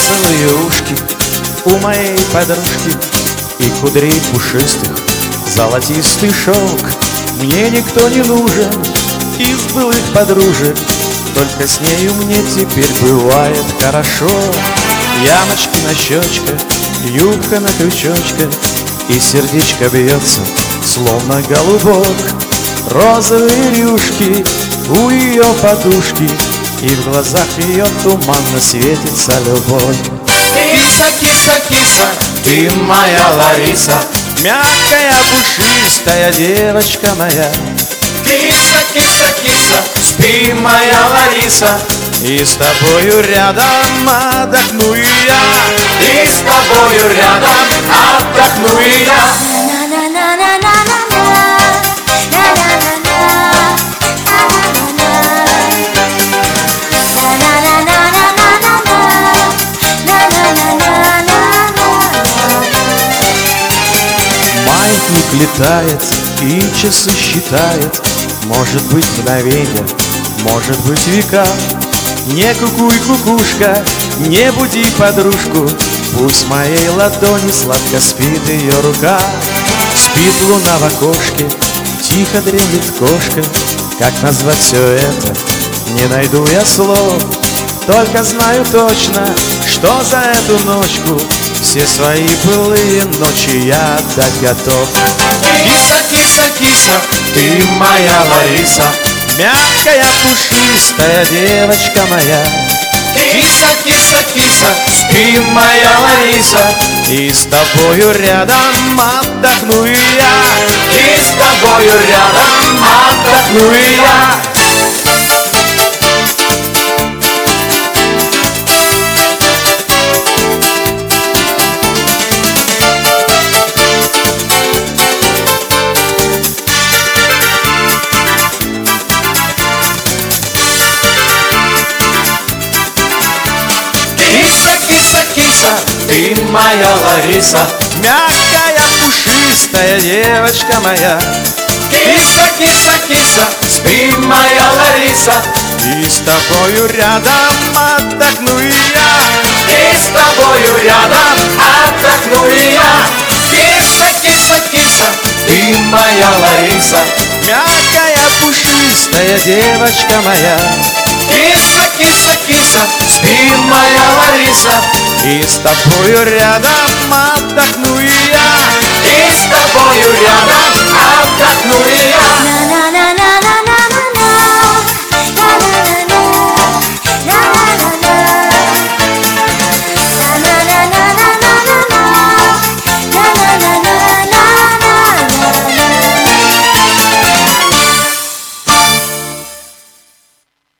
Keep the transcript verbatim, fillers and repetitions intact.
розовые ушки у моей подружки и кудрей пушистых золотистый шелк. Мне никто не нужен из былых подружек, только с нею мне теперь бывает хорошо. Ямочки на щечках, юбка на крючочках, и сердечко бьется, словно голубок. Розовые рюшки у ее подушки, и в глазах ее туманно светится любовь. Киса, киса, киса, ты моя Лариса, Мягкая, пушистая девочка моя. киса, киса, киса, спи, моя Лариса, И с тобою рядом отдохну и я. и с тобою рядом отдохну и я. Маятник летает и часы считает, может быть мгновенье, может быть века. Не кукуй, кукушка, не буди подружку, пусть в моей ладони сладко спит ее рука. Спит луна в окошке, тихо дремлет кошка. Как назвать все это, не найду я слов. Только знаю точно, что за эту ночку все свои былые ночи я отдать готов. Киса, киса, киса, ты моя Лариса, Мягкая, пушистая девочка моя. киса, киса, киса, спи, моя Лариса, И с тобою рядом отдохну и я. и с тобою рядом отдохну и я. Киса, киса, киса, ты моя Лариса, Мягкая, пушистая девочка моя. киса, киса, киса, спи, моя Лариса, И с тобою рядом отдохну и я. и с тобою рядом отдохну и я. Киса, киса, киса, ты моя Лариса, Мягкая, пушистая девочка моя. киса, киса, киса, спи, моя Лариса, И с тобою рядом отдохну и я.